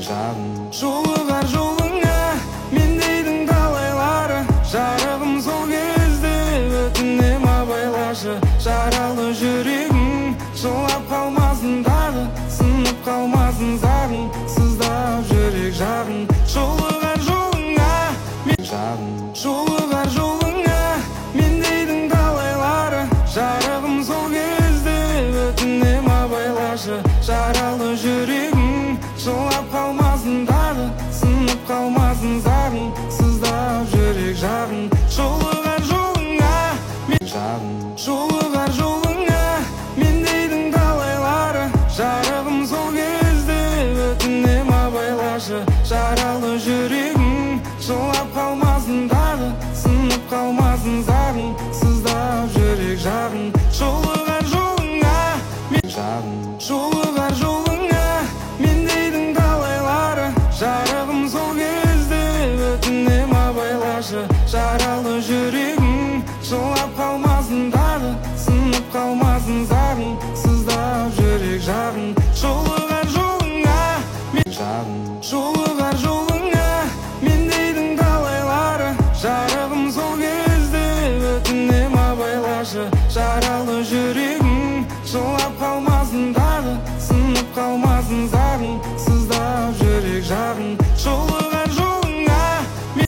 жағын жолығар жолыңа мендейдің талайлары жарығым сол кезде өтінем абайлашы жаралы жүрегім жылап қалмасын дағы сынып қалмасын зарың сыздап жүрек жағын жолығар жолыңа жолығар жолыңа мендейдің талайлары жарығым сол кезде өтінем абайлашы жаралы жүрегім жылап қалмасын дағы сынып қалмасын зарың сыздап жүрек жағын жолығар жолыңа